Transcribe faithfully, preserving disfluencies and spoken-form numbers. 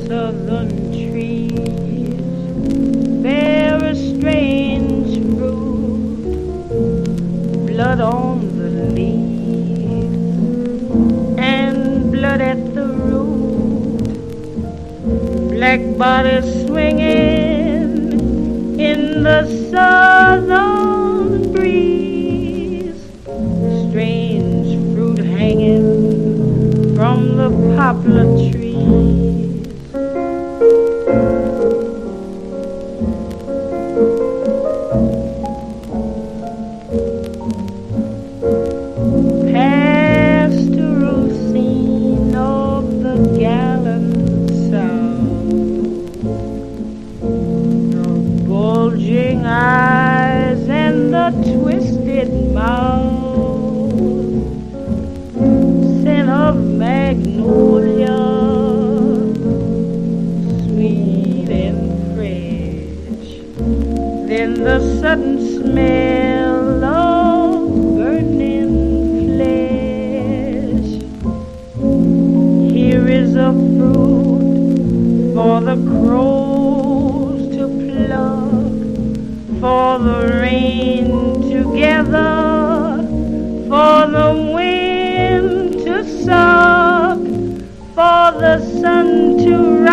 southern trees bear a strange fruit, blood on the leaves and blood at the root, black bodies swinging in the southern breeze, strange fruit hanging from the poplar trees. Pastoral scene of the gallant South, the bulging eyes and the twisted mouth, scent of magnolia, sweet and fresh, then the sudden smell of burning flesh. Here is a fruit for the crows to pluck, for the rain to gather, for the wind to suck, for the sun to